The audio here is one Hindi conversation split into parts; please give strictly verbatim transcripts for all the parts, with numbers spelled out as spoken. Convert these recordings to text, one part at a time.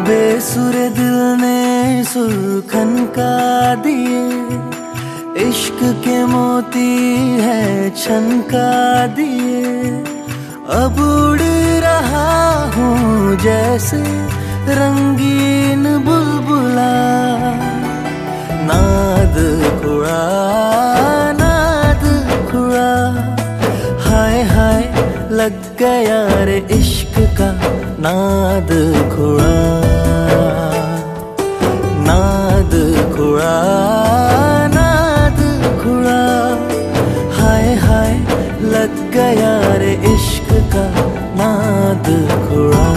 बेसुर दिल ने सुल्खन का दिए, इश्क के मोती है छनका दिए। अब उड़ रहा हूँ जैसे रंगीन बुलबुला, नाद खुड़ा नाद खुड़ा। हाय हाय लग गया रे इश्क का नाद खुड़ा, नाद खुड़ा नाद खुड़ा। हाय हाय लग गया रे इश्क का नाद खुड़ा।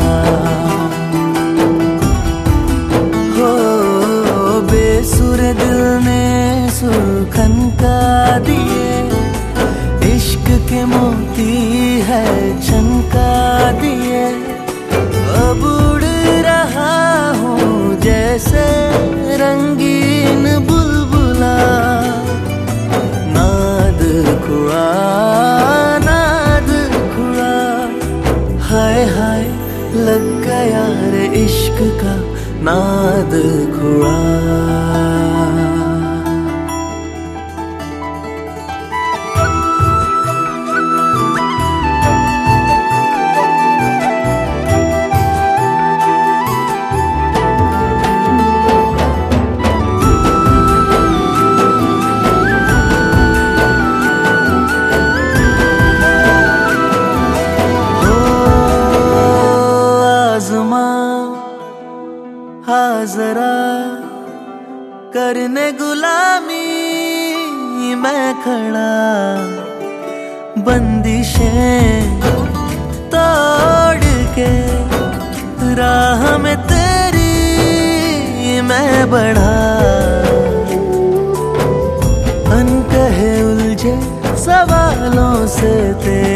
हो बेसुर दिल ने सुल्खन का दिए, इश्क के मोती है छनका दिए। अब उड़ रहा हूँ जैसे रंगीन बुलबुला, नाद खुड़ा नाद खुड़ा। हाय हाय लग गया रे इश्क का नाद खुड़ा। जरा करने गुलामी मैं खड़ा, बंदिशें तोड़ के राह में तेरी मैं बढ़ा। अनकहे उलझे सवालों से तेरे